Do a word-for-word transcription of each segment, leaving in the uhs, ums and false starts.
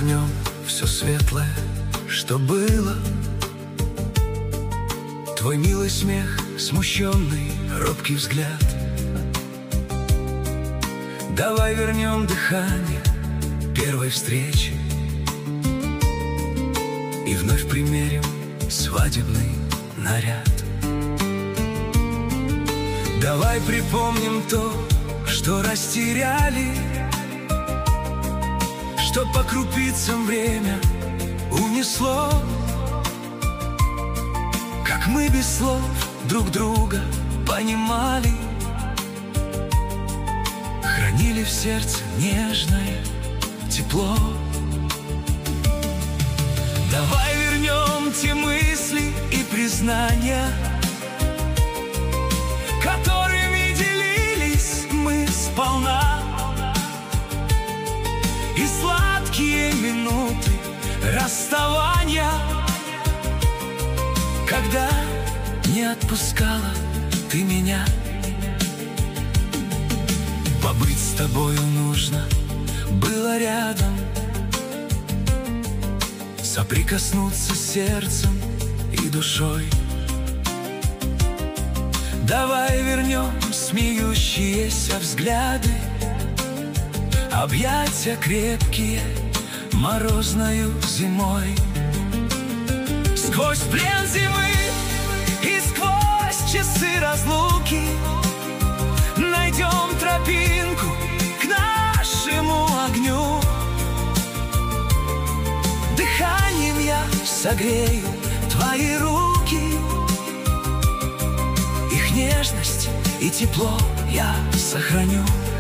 вернем все светлое, что было. Твой милый смех, смущенный, робкий взгляд. Давай вернем дыхание первой встречи и вновь примерим свадебный наряд. Давай припомним то, что растеряли, что по крупицам время унесло. Как мы без слов друг друга понимали, хранили в сердце нежное тепло. Давай вернем те мысли и признания, которыми делились мы сполна, и сладкие минуты расставания, когда не отпускала ты меня. Побыть с тобою нужно было рядом, соприкоснуться сердцем и душой. Давай вернем смеющиеся взгляды, объятия крепкие морозною зимой. Сквозь плен зимы и сквозь часы разлуки найдем тропинку к нашему огню. Дыханием я согрею твои руки, их нежность и тепло я сохраню.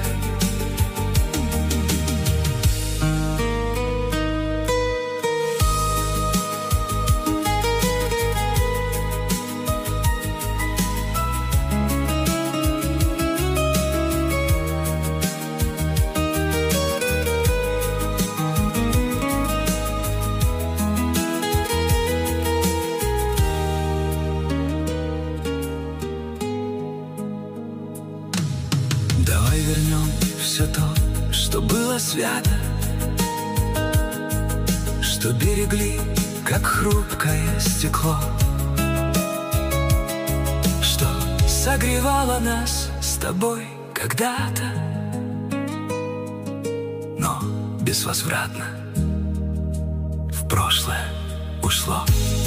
Давай вернем все то, что было свято, что берегли, как хрупкое стекло, что согревало нас с тобой когда-то, но безвозвратно в прошлое ушло.